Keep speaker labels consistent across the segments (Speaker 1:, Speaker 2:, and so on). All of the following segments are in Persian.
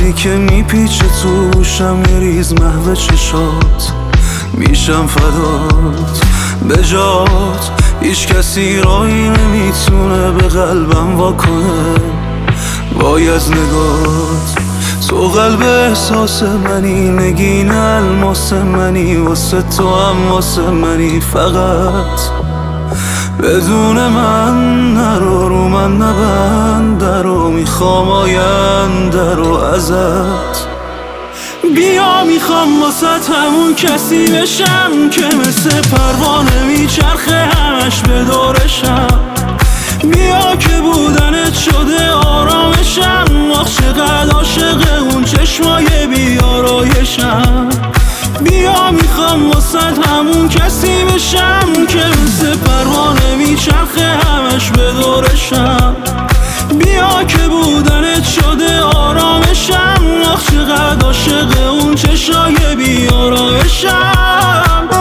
Speaker 1: وقتی که میپیچه توشم یه ریز محو چشات، میشم فدات به جات. هیچ کسی راهی نمیتونه به قلبم واکنه وای از نگات. تو قلب احساس منی، نگین الماس منی، واسه تو هم واسه منی. فقط بدون من نرو، رو من نبند درو، میخوام آینده رو ازت. بیا میخوام واسه همون کسی بشم که مثل پروانه میچرخه همش به دورشم. بیا که بودنت شده آرامشم، آخ چقدر عاشق اون چشمای بیارایشم. بیا میخوام واسه همون کسی بشم که مثل پروانه میچرخه همش به دورشم. بیا که بودنت شده آرامشم، آخ چقدر عاشق اون چشمای بیارایشم.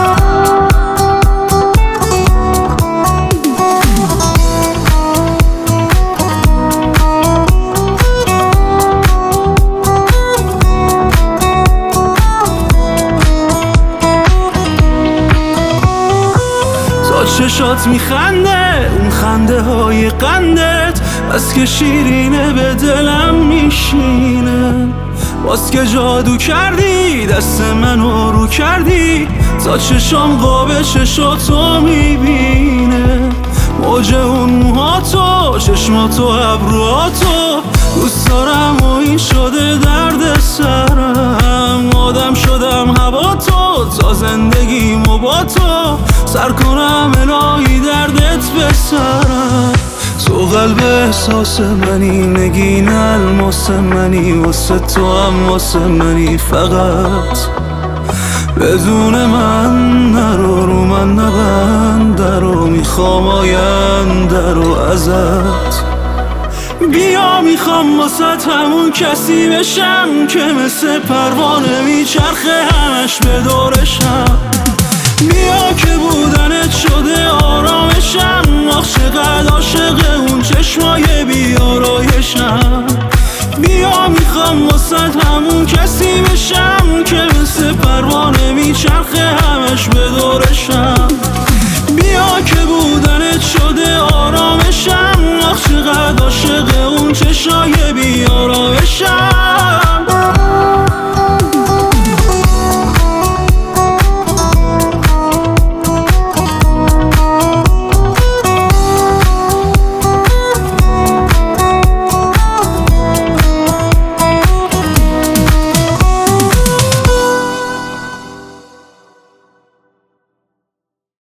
Speaker 1: چشات میخنده، اون خنده های قندت بس که شیرینه به دلم میشینه. باز که جادو کردی دست منو رو کردی، تا چشام قاب چشاتو میبینه. موج اون موهاتو، چشماتو، ابروهاتو دوست دارم و این شده درد سرم. آدم شدم هوا تو، تا زندگیمو با تو سر کنم الهی دردت بسرم. تو قلب احساس منی، نگین الماس منی، واسه تو هم واسه منی. فقط بدون من نرو، رو من نبند درو، میخوام آینده رو ازت. بیا میخوام واسه همون کسی بشم که مثل پروانه میچرخه همش به دورشم. بیا که بودنت شده آرامشم، آخ چقدر عاشق اون چشمای بیارایشم. بیا میخوام واسه همون کسی بشم که مثل پروانه میچرخه